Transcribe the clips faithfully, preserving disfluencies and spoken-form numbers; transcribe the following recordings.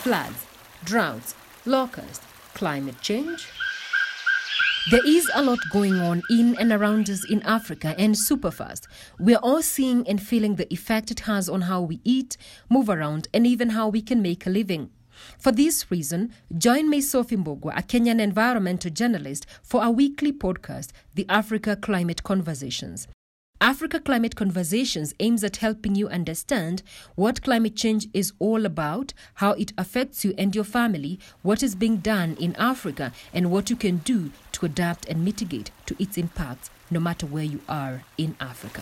floods, droughts, locusts, climate change? There is a lot going on in and around us in Africa, and super fast. We are all seeing and feeling the effect it has on how we eat, move around, and even how we can make a living. For this reason, join me, Sophie Mbogwa, a Kenyan environmental journalist, for our weekly podcast, the Africa Climate Conversations. Africa Climate Conversations aims at helping you understand what climate change is all about, how it affects you and your family, what is being done in Africa, and what you can do to adapt and mitigate to its impacts, no matter where you are in Africa.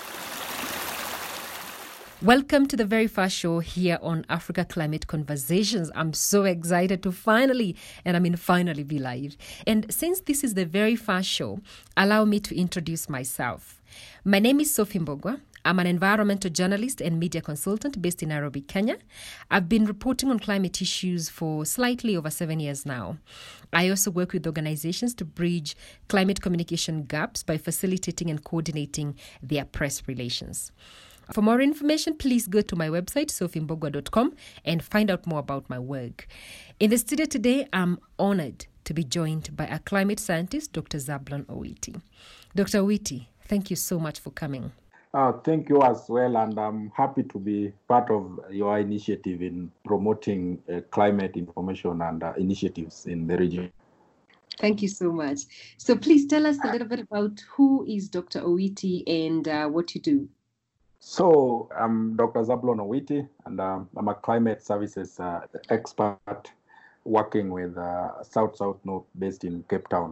Welcome to the very first show here on Africa Climate Conversations. I'm so excited to finally, and I mean finally, be live. And since this is the very first show, allow me to introduce myself. My name is Sophie Mbogwa. I'm an environmental journalist and media consultant based in Nairobi, Kenya. I've been reporting on climate issues for slightly over seven years now. I also work with organizations to bridge climate communication gaps by facilitating and coordinating their press relations. For more information, please go to my website, sophie mbogwa dot com, and find out more about my work. In the studio today, I'm honored to be joined by a climate scientist, Doctor Zablon Owiti. Doctor Owiti, thank you so much for coming. Uh, thank you as well, and I'm happy to be part of your initiative in promoting uh, climate information and uh, initiatives in the region. Thank you so much. So please tell us a little bit about who is Doctor Owiti and uh, what you do. So I'm Doctor Zablon Owiti, and uh, I'm a climate services uh, expert working with uh, South South North based in Cape Town.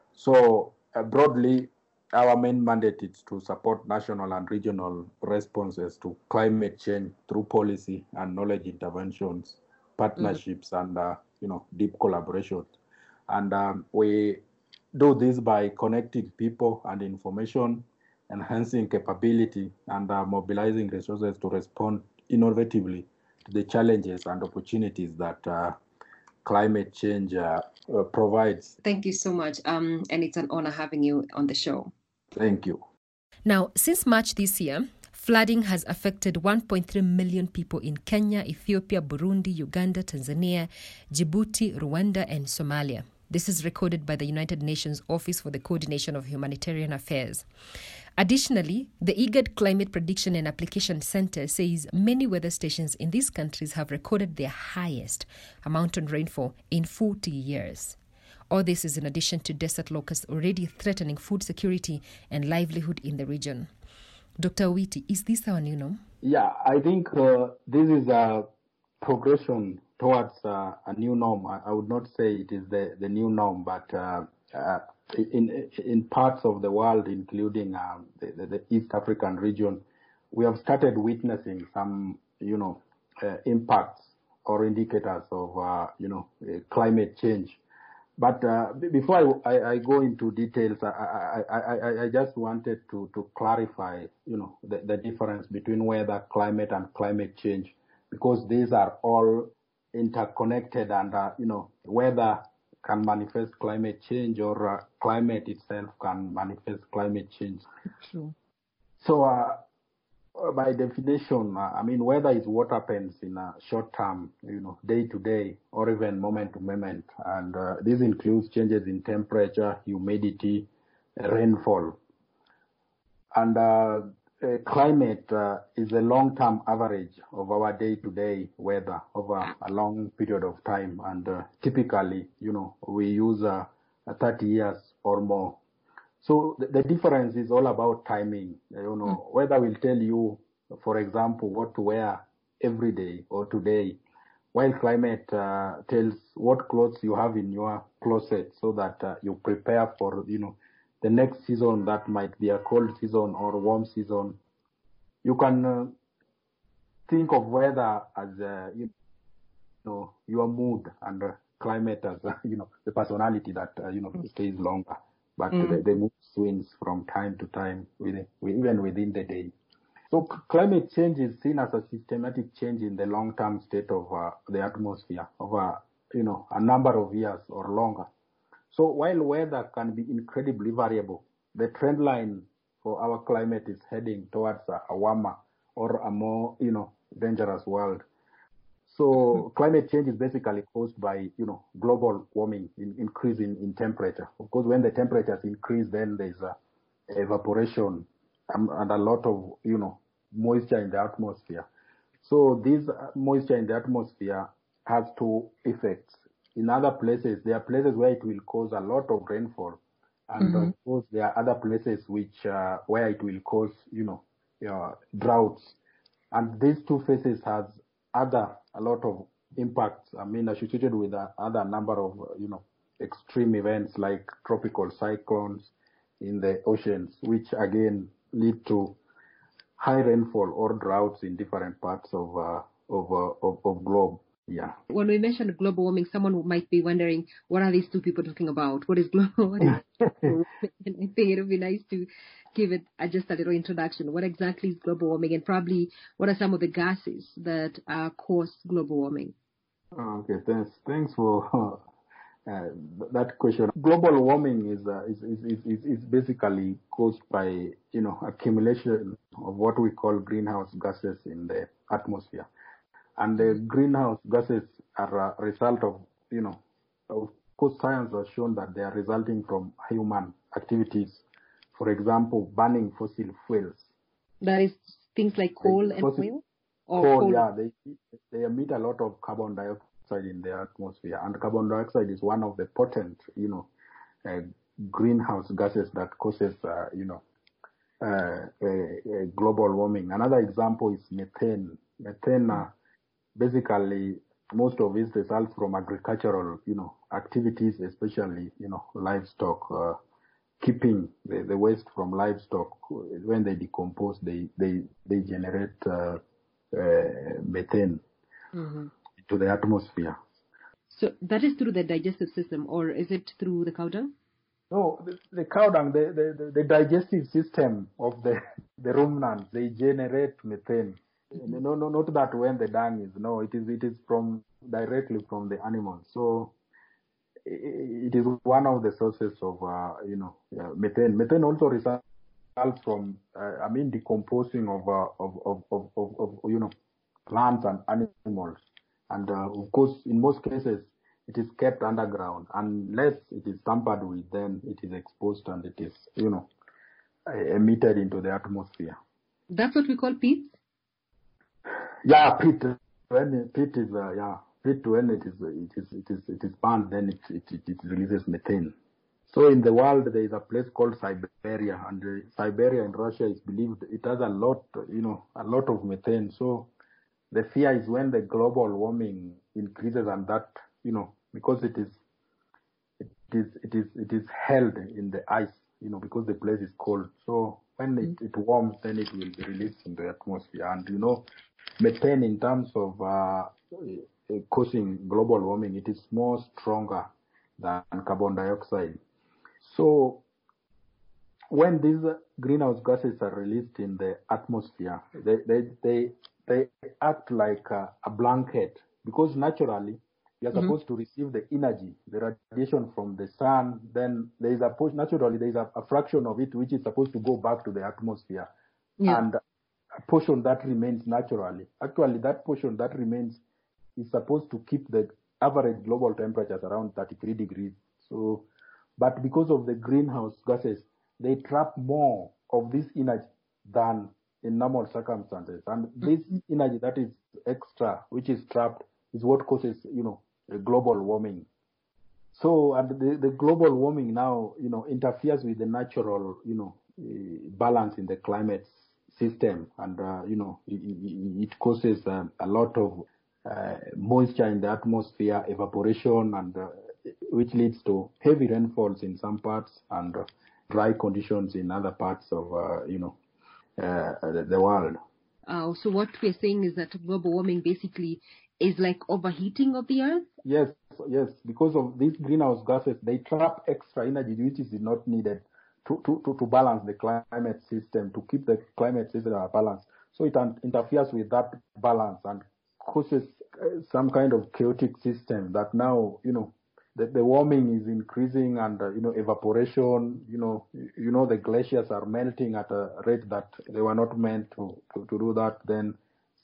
So uh, broadly, our main mandate is to support national and regional responses to climate change through policy and knowledge interventions, partnerships, mm-hmm. and uh, you know deep collaboration. And um, we do this by connecting people and information, enhancing capability, and uh, mobilizing resources to respond innovatively to the challenges and opportunities that uh, climate change uh, uh, provides. Thank you so much. Um, and it's an honor having you on the show. Thank you. Now, since March this year, flooding has affected one point three million people in Kenya, Ethiopia, Burundi, Uganda, Tanzania, Djibouti, Rwanda, and Somalia. This is recorded by the United Nations Office for the Coordination of Humanitarian Affairs. Additionally, the IGAD Climate Prediction and Application Center says many weather stations in these countries have recorded their highest amount of rainfall in forty years. All this is in addition to desert locusts already threatening food security and livelihood in the region. Doctor Owiti, is this our new norm? Yeah, I think uh, this is a progression towards uh, a new norm. I, I would not say it is the, the new norm, but uh, uh, in in parts of the world, including uh, the, the, the East African region, we have started witnessing some, you know, uh, impacts or indicators of, uh, you know, uh, climate change. But uh, before I, I, I go into details, I, I, I, I just wanted to, to clarify, you know, the, the difference between weather, climate, and climate change, because these are all interconnected, and uh, you know, weather can manifest climate change, or uh, climate itself can manifest climate change. Sure. So, uh, by definition, uh, I mean, weather is what happens in a short term, you know, day to day, or even moment to moment, and uh, this includes changes in temperature, humidity, rainfall, and uh, Uh, climate uh, is a long-term average of our day-to-day weather over a long period of time, and uh, typically, you know, we use uh, thirty years or more. So the, the difference is all about timing. You know, mm. weather will tell you, for example, what to wear every day or today, while climate uh, tells what clothes you have in your closet, so that uh, you prepare for, you know, the next season that might be a cold season or warm season. You can uh, think of weather as, uh, you know, your mood, and uh, climate as, uh, you know, the personality that, uh, you know, stays longer. But mm. the, the mood swings from time to time, within, even within the day. So c- climate change is seen as a systematic change in the long-term state of uh, the atmosphere over, you know, a number of years or longer. So while weather can be incredibly variable, the trend line for our climate is heading towards a, a warmer or a more, you know, dangerous world. So climate change is basically caused by, you know, global warming, in, increase in, in temperature. Of course, when the temperatures increase, then there's a evaporation and, and a lot of, you know, moisture in the atmosphere. So this moisture in the atmosphere has two effects. In other places, there are places where it will cause a lot of rainfall, and mm-hmm. of course there are other places which uh, where it will cause, you know, uh, droughts. And these two phases has other a lot of impacts. I mean, associated with a other number of, uh, you know, extreme events like tropical cyclones in the oceans, which again lead to high rainfall or droughts in different parts of uh, of, uh, of of globe. Yeah. When we mention global warming, someone might be wondering, what are these two people talking about? What is global? What is global and I think it would be nice to give it a, just a little introduction. What exactly is global warming, and probably what are some of the gases that uh, cause global warming? Okay, thanks. Thanks for uh, that question. Global warming is, uh, is, is is is basically caused by, you know, accumulation of what we call greenhouse gases in the atmosphere. And the greenhouse gases are a result of, you know, of course, science has shown that they are resulting from human activities. For example, burning fossil fuels. That is things like coal and fossil, oil? Or coal, coal? yeah. They, they emit a lot of carbon dioxide in the atmosphere. And carbon dioxide is one of the potent, you know, uh, greenhouse gases that causes, uh, you know, uh, uh, uh, global warming. Another example is methane. Methane, uh, basically, most of it results from agricultural, you know, activities, especially, you know, livestock, uh, keeping the, the waste from livestock. When they decompose, they they they generate uh, uh, methane mm-hmm. to the atmosphere. So that is through the digestive system, or is it through the cow dung? No, the, the cow dung, the, the, the digestive system of the the ruminants, they generate methane. Mm-hmm. No, no, not that when the dung is. No, it is it is from directly from the animals. So it is one of the sources of, uh, you know, yeah, methane. Methane also results from, uh, I mean, decomposing of, uh, of, of, of, of, of, you know, plants and animals. And, uh, of course, in most cases, it is kept underground. Unless it is tampered with, then it is exposed and it is, you know, emitted into the atmosphere. That's what we call peat? Yeah, peat. When peat is, uh, yeah. When it is it is it is it is burned, then it, it it it releases methane. So in the world there is a place called Siberia, and uh, Siberia in Russia is believed it has a lot, you know, a lot of methane. So the fear is when the global warming increases, and that, you know, because it is it is it is it is held in the ice, you know, because the place is cold. So when it, it warms, then it will be released in the atmosphere. And you know, methane in terms of uh, causing global warming, it is more stronger than carbon dioxide. So when these greenhouse gases are released in the atmosphere, they they they, they act like a, a blanket, because naturally you are mm-hmm. supposed to receive the energy, the radiation from the sun. Then there is a naturally there is a, a fraction of it which is supposed to go back to the atmosphere, yeah. and a portion that remains naturally. Actually, that portion that remains is supposed to keep the average global temperatures around thirty-three degrees. So, but because of the greenhouse gases, they trap more of this energy than in normal circumstances. And this mm-hmm. energy that is extra, which is trapped, is what causes, you know, global warming. So, and the, the global warming now, you know, interferes with the natural, you know, uh, balance in the climate system, and uh, you know, it, it, it causes uh, a lot of uh, moisture in the atmosphere, evaporation, and uh, which leads to heavy rainfalls in some parts and uh, dry conditions in other parts of, uh, you know, uh, the, the world. Uh, so what we're saying is that global warming basically is like overheating of the earth? Yes, yes. Because of these greenhouse gases, they trap extra energy which is not needed to, to, to, to balance the climate system, to keep the climate system at balance. So it un- interferes with that balance and causes uh, some kind of chaotic system that now, you know, the, the warming is increasing, and, uh, you know, evaporation, you know, you, you know, the glaciers are melting at a rate that they were not meant to, to, to do that. Then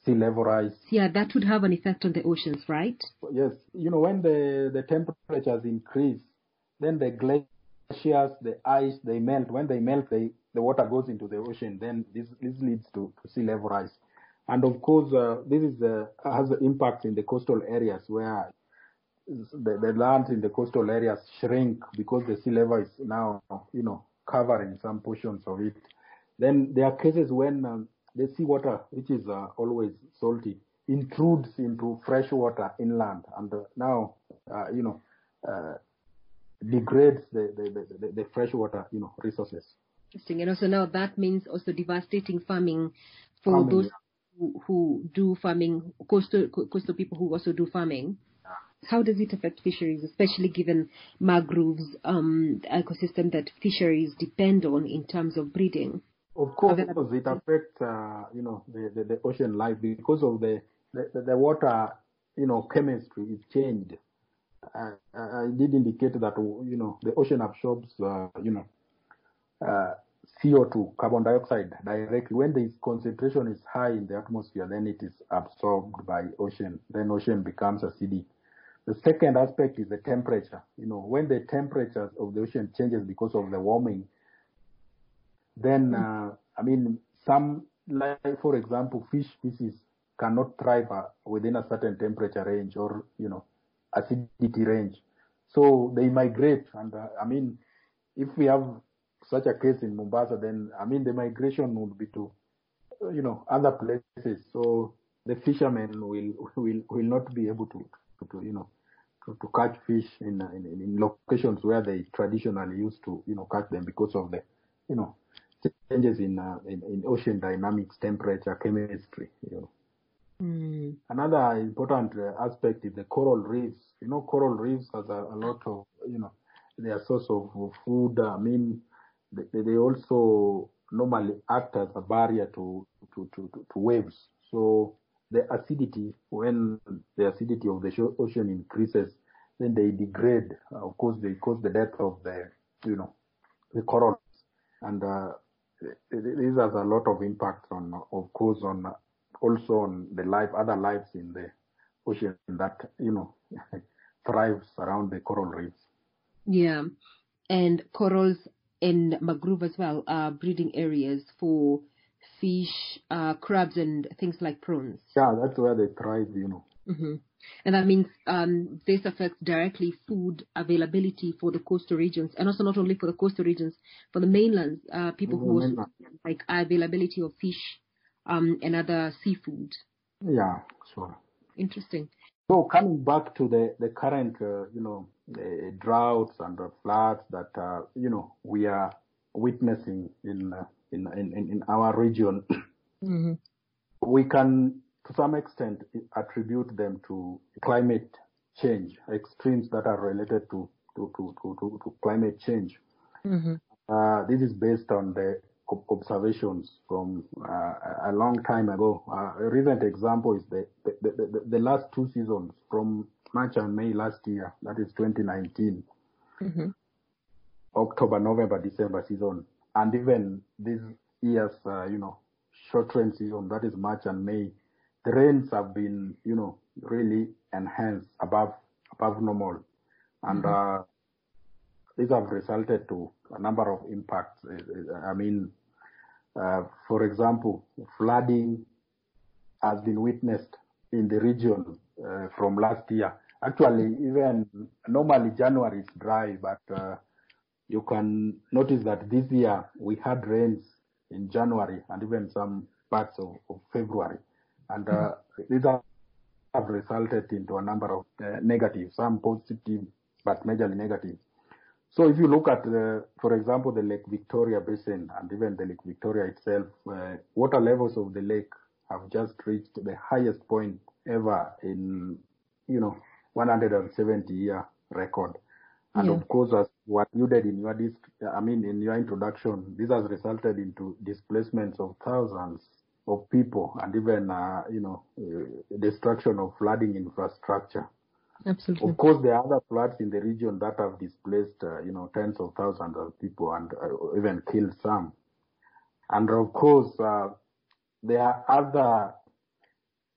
sea level rise. Yeah, that would have an effect on the oceans, right? Yes, you know, when the, the temperatures increase, then the glaciers, the ice, they melt. When they melt, they, the water goes into the ocean. Then this, this leads to, to sea level rise. And of course, uh, this is uh, has an impact in the coastal areas where the, the land in the coastal areas shrink because the sea level is now, you know, covering some portions of it. Then there are cases when um, the seawater, which is uh, always salty, intrudes into fresh water inland, and uh, now, uh, you know, uh, degrades the, the, the, the freshwater, you know, resources. Interesting. And also now that means also devastating farming for Farming, those yeah. who, who do farming, coastal, coastal people who also do farming. How does it affect fisheries, especially given mangroves, um, the ecosystem that fisheries depend on in terms of breeding? Of course, it affects, uh, you know, the, the, the ocean life because of the, the, the water, you know, chemistry is changed. Uh, I did indicate that, you know, the ocean absorbs, uh, you know, uh, C O two, carbon dioxide, directly. When the concentration is high in the atmosphere, then it is absorbed by ocean. Then ocean becomes acidic. The second aspect is the temperature. You know, when the temperature of the ocean changes because of the warming, then, uh, I mean, some, like, for example, fish species cannot thrive uh, within a certain temperature range or, you know, acidity range. So they migrate. And, uh, I mean, if we have such a case in Mombasa, then, I mean, the migration would be to, you know, other places. So the fishermen will, will, will not be able to, to, to you know, to, to catch fish in, in, in locations where they traditionally used to, you know, catch them because of the, you know, changes in, uh, in, in ocean dynamics, temperature, chemistry, you know. Mm. Another important uh, aspect is the coral reefs. You know, coral reefs has a, a lot of, you know, they are source of, of food. I mean, they, they also normally act as a barrier to, to, to, to, to waves. So the acidity, when the acidity of the ocean increases, then they degrade. Uh, of course, they cause the death of the, you know, the corals. And uh, this has a lot of impact on, of course, on also on the life, other lives in the ocean that, you know, thrives around the coral reefs. Yeah. And corals and mangrove as well are breeding areas for fish, uh, crabs, and things like prawns. Yeah, that's where they thrive, you know. Mm-hmm. And that means um, this affects directly food availability for the coastal regions, and also not only for the coastal regions, for the mainlands, uh, people who also Mainland. like availability of fish um, and other seafood. Yeah, sure. Interesting. So coming back to the, the current, uh, you know, uh, droughts and the floods that, uh, you know, we are witnessing in, uh, in, in, in our region, Mm-hmm. we can, to some extent, attribute them to climate change, extremes that are related to, to, to, to, to, to climate change. Mm-hmm. Uh, this is based on the observations from uh, a long time ago. Uh, a recent example is the the, the, the the last two seasons from March and May last year, that is twenty nineteen, Mm-hmm. October, November, December season, and even this year's, uh, you know, short rain season, that is March and May. The rains have been, you know, really enhanced above above normal, and mm-hmm. uh, these have resulted to a number of impacts. I mean, uh, for example, flooding has been witnessed in the region uh, from last year. Actually, even normally January is dry, but uh, you can notice that this year we had rains in January and even some parts of, of February. And uh, these have resulted into a number of uh, negatives, some positive, but majorly negative. So if you look at, uh, for example, the Lake Victoria Basin and even the Lake Victoria itself, uh, water levels of the lake have just reached the highest point ever in, you know, one hundred seventy year record. And yeah. Of course, as what you did in your disc, I mean, in your introduction, this has resulted into displacements of thousands of people and even, uh, you know, uh, destruction of flooding infrastructure. Absolutely. Of course, there are other floods in the region that have displaced, uh, you know, tens of thousands of people and uh, even killed some. And of course, uh, there are other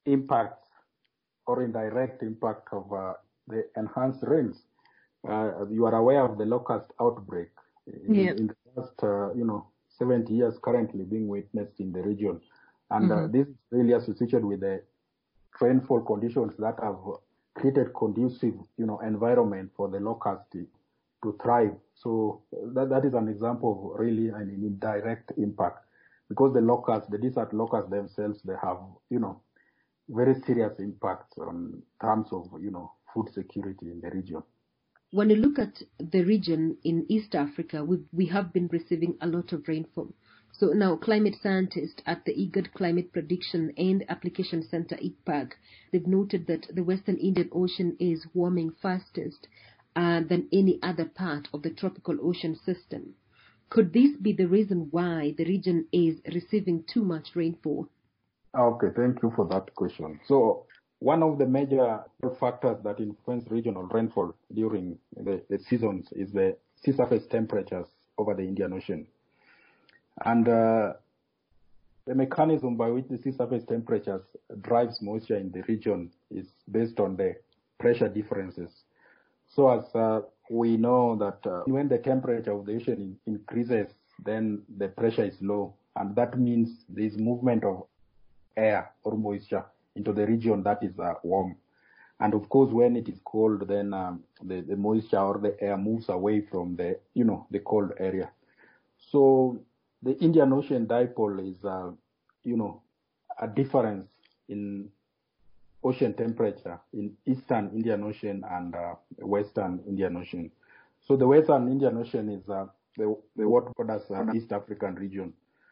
impacts or indirect impact of uh, the enhanced rains. Uh, you are aware of the locust outbreak in, Yeah. in the past, uh, you know, seventy years currently being witnessed in the region. And Mm-hmm. uh, this is really associated with the rainfall conditions that have created conducive, you know, environment for the locust to thrive. So that, that is an example of really an indirect impact, because the locusts, the desert locusts themselves, they have, you know, very serious impacts on terms of, you know, food security in the region. When you look at the region in East Africa, we, we have been receiving a lot of rainfall. So now climate scientists at the IGAD Climate Prediction and Application Center, I C P A C, they've noted that the Western Indian Ocean is warming fastest uh, than any other part of the tropical ocean system. Could this be the reason why the region is receiving too much rainfall? Okay, thank you for that question. So one of the major factors that influence regional rainfall during the, the seasons is the sea surface temperatures over the Indian Ocean. And uh, the mechanism by which the sea surface temperatures drives moisture in the region is based on the pressure differences. So as uh, we know that uh, when the temperature of the ocean in, increases, then the pressure is low. And that means there is movement of air or moisture into the region that is uh, warm. And of course, when it is cold, then um, the, the moisture or the air moves away from the, you know, the cold area. So the Indian Ocean dipole is, uh, you know, a difference in ocean temperature in Eastern Indian Ocean and uh, Western Indian Ocean. So the Western Indian Ocean is uh, the, the what called as uh, East African region.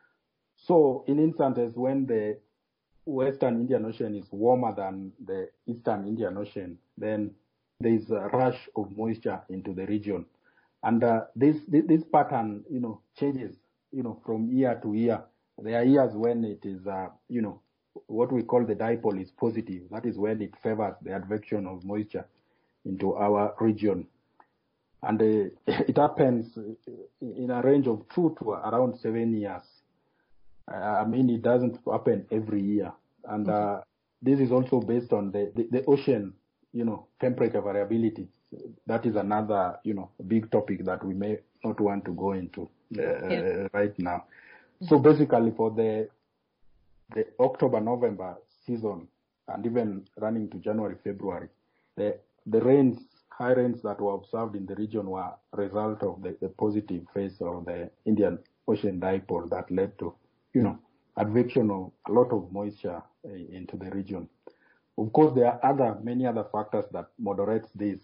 So in instances when the Western Indian Ocean is warmer than the Eastern Indian Ocean, then there is a rush of moisture into the region. And uh, this, this this pattern, you know, changes, you know, from year to year. There are years when it is, uh, you know, what we call the dipole is positive. That is when it favors the advection of moisture into our region. And uh, it happens in a range of two to around seven years. Uh, I mean, it doesn't happen every year. And uh, this is also based on the, the, the ocean, you know, temperature variability. That is another, you know, big topic that we may not want to go into uh, yeah. right now. Mm-hmm. So basically for the the October-November season and even running to January, February, the, the rains, high rains that were observed in the region were a result of the, the positive phase of the Indian Ocean dipole that led to, you know, advection of a lot of moisture uh, into the region. Of course, there are other, many other factors that moderate this.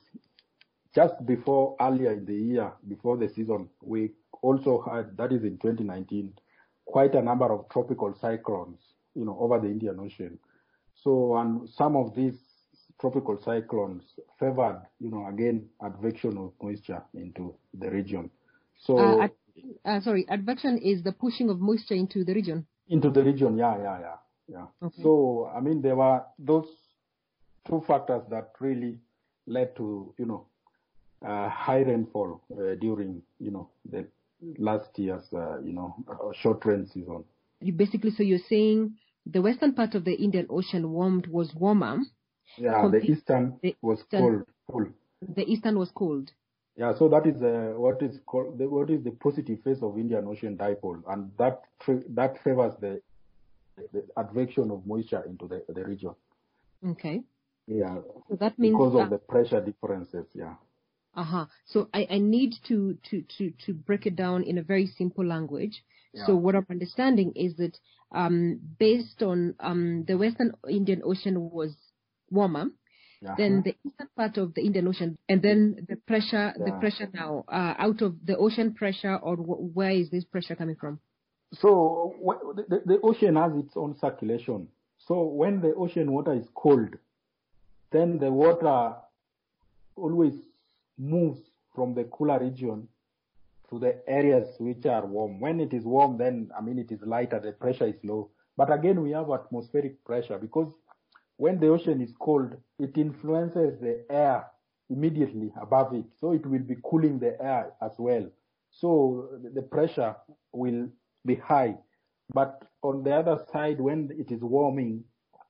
Just before, earlier in the year, before the season, we also had, that is in twenty nineteen, quite a number of tropical cyclones, you know, over the Indian Ocean. So, and some of these tropical cyclones favored, you know, again, advection of moisture into the region. So, uh, ad, uh, sorry, advection is the pushing of moisture into the region. Into the region, yeah, yeah, yeah, yeah. Okay. So, I mean, there were those two factors that really led to, you know, uh, high rainfall uh, during, you know, the last year's, uh, you know, uh, short rain season. You basically, so you're saying the western part of the Indian Ocean warmed was warmer. Yeah, the eastern the was eastern, cold, cold. The eastern was cold. Yeah, so that is uh, what is called the, what is the positive phase of Indian Ocean dipole, and that that favors the, the advection of moisture into the, the region. Okay. Yeah. So that means because of uh, the pressure differences. Yeah. Uh-huh. So I, I need to, to, to, to break it down in a very simple language. Yeah. So what I'm understanding is that um, based on um, the Western Indian Ocean was warmer, uh-huh. then the eastern part of the Indian Ocean, and then the pressure, yeah. the pressure now uh, out of the ocean pressure, or wh- where is this pressure coming from? So the, the ocean has its own circulation. So when the ocean water is cold, then the water always moves from the cooler region to the areas which are warm. When it is warm, then, I mean, it is lighter, the pressure is low. But again, we have atmospheric pressure because when the ocean is cold, it influences the air immediately above it. So it will be cooling the air as well. So the pressure will be high. But on the other side, when it is warming,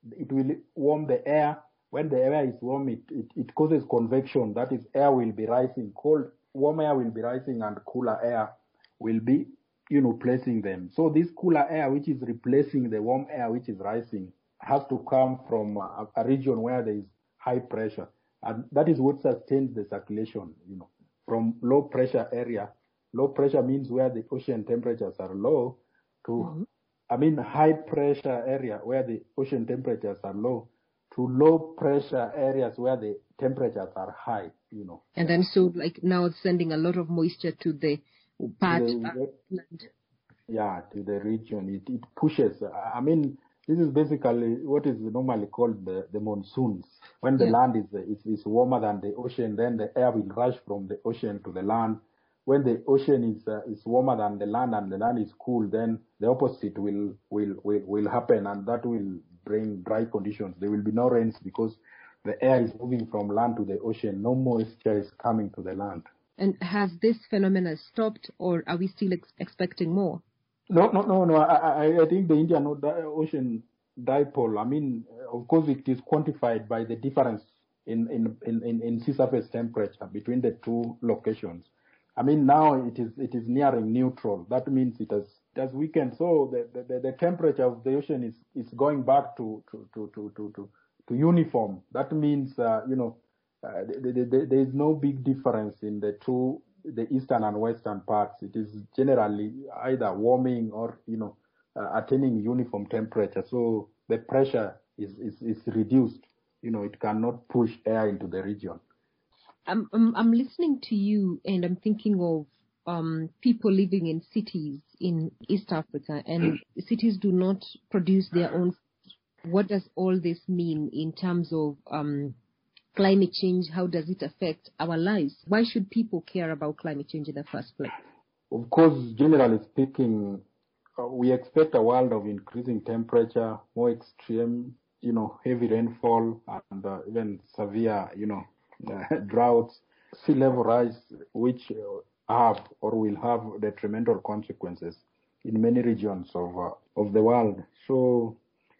it will warm the air. When the air is warm, it, it, it causes convection. That is, air will be rising. Cold, warm air will be rising, and cooler air will be, you know, placing them. So this cooler air, which is replacing the warm air which is rising, has to come from a, a region where there is high pressure, and that is what sustains the circulation. You know, from low pressure area. Low pressure means where the ocean temperatures are low, to, mm-hmm. I mean, high pressure area where the ocean temperatures are low, to low pressure areas where the temperatures are high, you know. And then so like now it's sending a lot of moisture to the part to the, of land. Yeah, to the region. It, it pushes. I mean, this is basically what is normally called the, the monsoons. When the yeah. land is, is is warmer than the ocean, then the air will rush from the ocean to the land. When the ocean is uh, is warmer than the land and the land is cool, then the opposite will will will, will happen, and that will bring dry conditions. There will be no rains because the air is moving from land to the ocean. No moisture is coming to the land. And has this phenomenon stopped, or are we still ex- expecting more? No, no, no, no. I, I think the Indian Ocean dipole, I mean, of course, it is quantified by the difference in, in, in, in sea surface temperature between the two locations. I mean, now it is it is nearing neutral. That means it has it has weakened. So the, the, the temperature of the ocean is, is going back to to, to, to, to, to, to uniform. That means, uh, you know, uh, the, the, the, there is no big difference in the two, the eastern and western parts. It is generally either warming or, you know, uh, attaining uniform temperature. So the pressure is, is, is reduced. You know, it cannot push air into the region. I'm, I'm I'm listening to you, and I'm thinking of um, people living in cities in East Africa, and cities do not produce their own food. What does all this mean in terms of um, climate change? How does it affect our lives? Why should people care about climate change in the first place? Of course, generally speaking, uh, we expect a world of increasing temperature, more extreme, you know, heavy rainfall, and uh, even severe, you know, Uh, droughts, sea level rise, which uh, have or will have detrimental consequences in many regions of uh, of the world. So,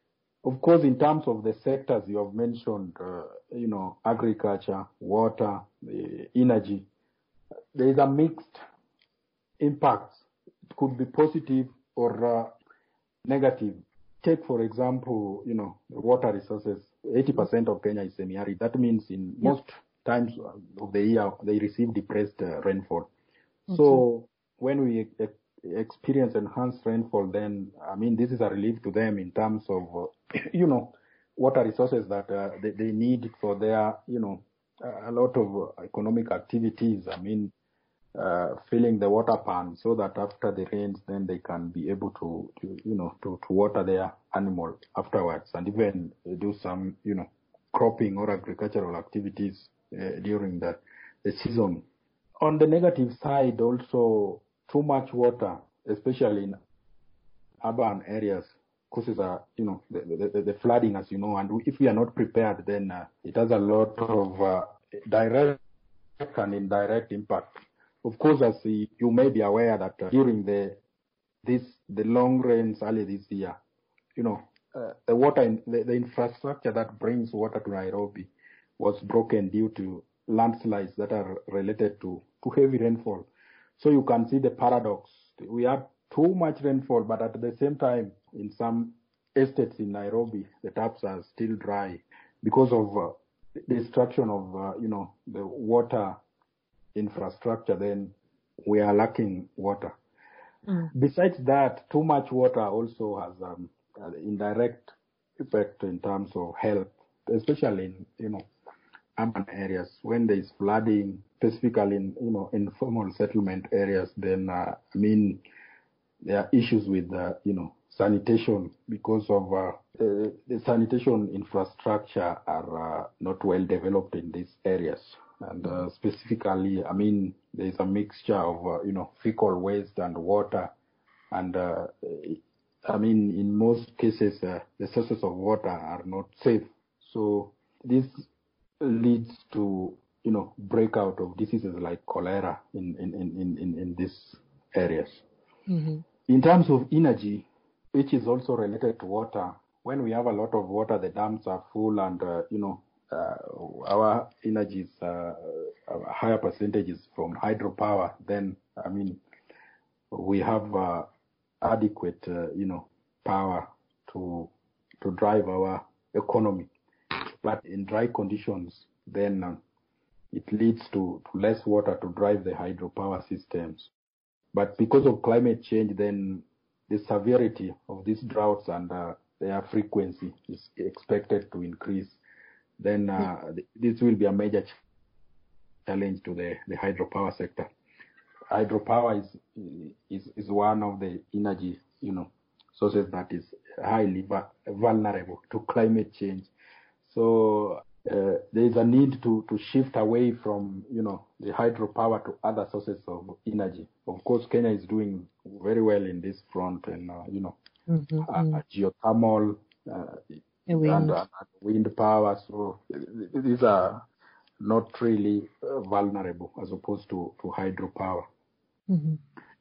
of course, in terms of the sectors you have mentioned, uh, you know, agriculture, water, uh, energy, there is a mixed impact. It could be positive or uh, negative. Take, for example, you know, water resources. eighty percent of Kenya is semi-arid. That means in yep. most times of the year, they receive depressed uh, rainfall. Okay. So when we e- experience enhanced rainfall, then, I mean, this is a relief to them in terms of, uh, you know, water resources that uh, they, they need for their, you know, a lot of uh, economic activities. I mean, uh, filling the water pan so that after the rains, then they can be able to, to you know, to, to water their animal afterwards, and even do some, you know, cropping or agricultural activities Uh, during the, the season. On the negative side, also too much water, especially in urban areas, causes a, you know, the, the, the flooding, as you know, and if we are not prepared, then uh, it has a lot of uh, direct and indirect impact. Of course, as you may be aware that uh, during the this the long rains early this year, you know, uh, the water in, the, the infrastructure that brings water to Nairobi was broken due to landslides that are related to, to heavy rainfall. So you can see the paradox. We have too much rainfall, but at the same time, in some estates in Nairobi, the taps are still dry because of uh, the destruction of, uh, you know, the water infrastructure. Then we are lacking water. Mm. Besides that, too much water also has um, an indirect effect in terms of health, especially in, you know, urban areas. When there is flooding, specifically in, you know, informal settlement areas, then uh, I mean there are issues with uh, you know, sanitation because of uh, uh, the sanitation infrastructure are uh, not well developed in these areas, and uh, specifically, I mean, there is a mixture of uh, you know, fecal waste and water, and uh, I mean, in most cases uh, the sources of water are not safe. So this leads to, you know, breakout of diseases like cholera in, in, in, in, in these areas. Mm-hmm. In terms of energy, which is also related to water, when we have a lot of water, the dams are full, and uh, you know uh, our energy is uh, a higher percentages from hydropower. Then I mean we have uh, adequate uh, you know power to to drive our economy. But in dry conditions, then uh, it leads to, to less water to drive the hydropower systems. But because of climate change, then the severity of these droughts and uh, their frequency is expected to increase. Then uh, th- this will be a major ch- challenge to the, the hydropower sector. Hydropower is, is is one of the energy, you know, sources that is highly va- vulnerable to climate change. So uh, there is a need to, to shift away from, you know, the hydropower to other sources of energy. Of course, Kenya is doing very well in this front, and uh, you know, Mm-hmm, uh, mm. geothermal uh, Wind. and, uh, and wind power. So these are not really uh, vulnerable as opposed to, to hydropower. Mm-hmm.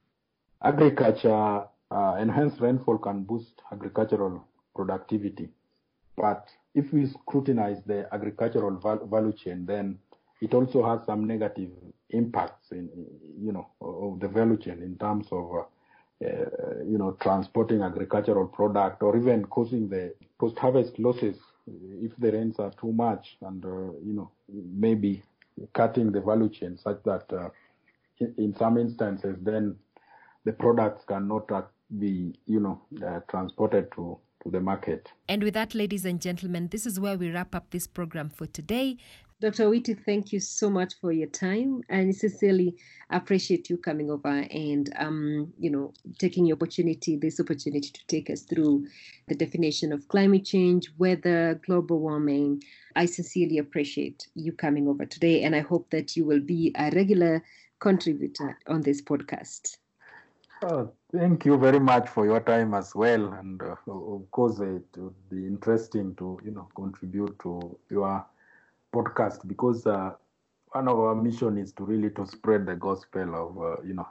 Agriculture, uh, enhanced rainfall can boost agricultural productivity. But if we scrutinize the agricultural val- value chain, then it also has some negative impacts in, you know, of the value chain in terms of, uh, uh, you know, transporting agricultural product, or even causing the post-harvest losses if the rains are too much, and, uh, you know, maybe cutting the value chain such that uh, in, in some instances, then the products cannot uh, be, you know, uh, transported to to the market. And with that, ladies and gentlemen, this is where we wrap up this program for today. Doctor Owiti, thank you so much for your time. I sincerely appreciate you coming over and, um, you know, taking your opportunity, this opportunity to take us through the definition of climate change, weather, global warming. I sincerely appreciate you coming over today, and I hope that you will be a regular contributor on this podcast. Oh, thank you very much for your time as well, and uh, of course it would be interesting to, you know, contribute to your podcast, because uh, one of our mission is to really to spread the gospel of uh, you know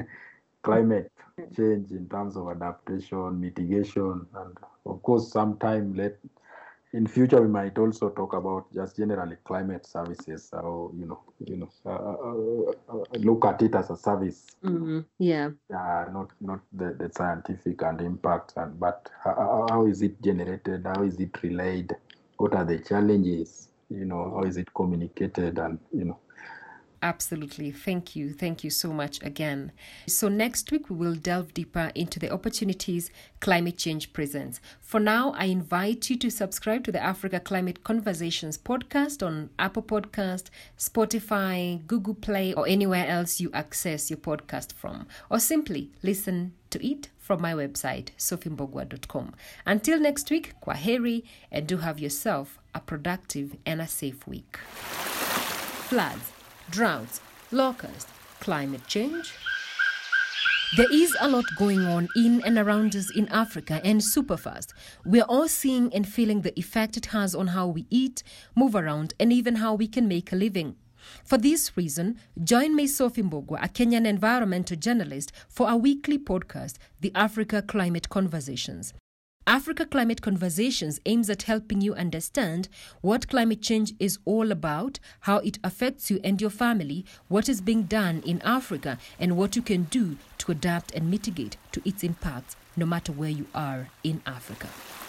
climate change in terms of adaptation, mitigation, and of course sometime let in future we might also talk about just generally climate services, or you know you know uh, uh, uh, look at it as a service. Mm-hmm. Yeah. Uh, not not the, the scientific and impact, and but how, how is it generated? How is it relayed? What are the challenges? You know, how is it communicated? And you know, Absolutely. Thank you. Thank you so much again. So next week, we will delve deeper into the opportunities climate change presents. For now, I invite you to subscribe to the Africa Climate Conversations podcast on Apple Podcast, Spotify, Google Play, or anywhere else you access your podcast from, or simply listen to it from my website, sophie mbogwa dot com. Until next week, kwaheri, and do have yourself a productive and a safe week. Floods, droughts, locusts, climate change. There is a lot going on in and around us in Africa, and super fast. We're all seeing and feeling the effect it has on how we eat, move around, and even how we can make a living. For this reason, join me, Sophie Mbogwa, a Kenyan environmental journalist, for our weekly podcast, the Africa Climate Conversations. Africa Climate Conversations aims at helping you understand what climate change is all about, how it affects you and your family, what is being done in Africa, and what you can do to adapt and mitigate to its impacts, no matter where you are in Africa.